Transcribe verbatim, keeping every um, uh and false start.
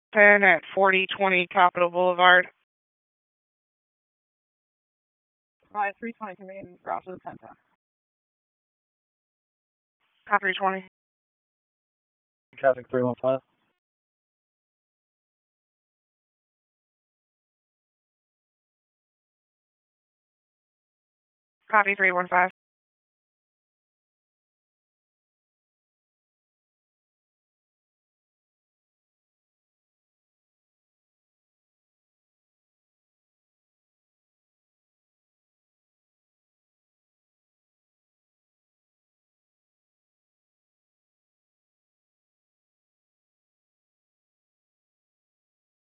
ten at forty twenty Capitol Boulevard. Five three twenty convenience cross to the ten ten. Copy twenty. Traffic three one five. Copy three one five.